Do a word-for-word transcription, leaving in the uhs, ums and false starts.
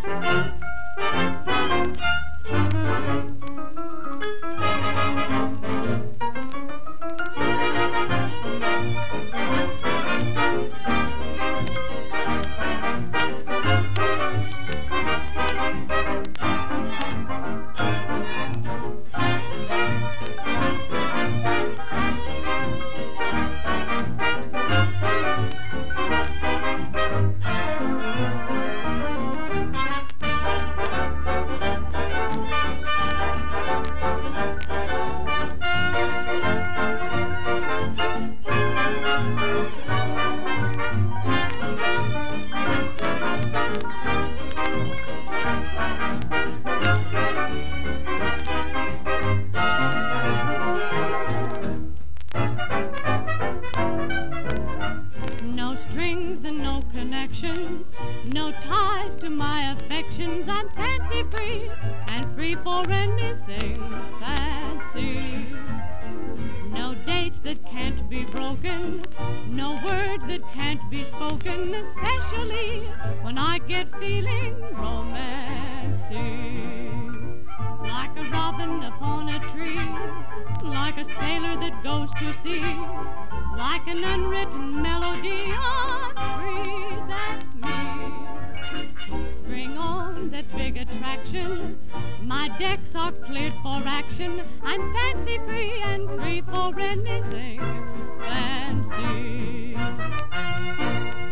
No strings and no connections, no ties to my affections. I'm fancy free and free for anything fancy. No dates that can't be broken, no words that can't be spoken, especially when I get feeling romancy. Like a robin upon a tree, like a sailor that goes to sea, like an unwritten melody on trees, that's me. Bring on that big attraction, my decks are cleared for action. I'm fancy free and free for anything fancy.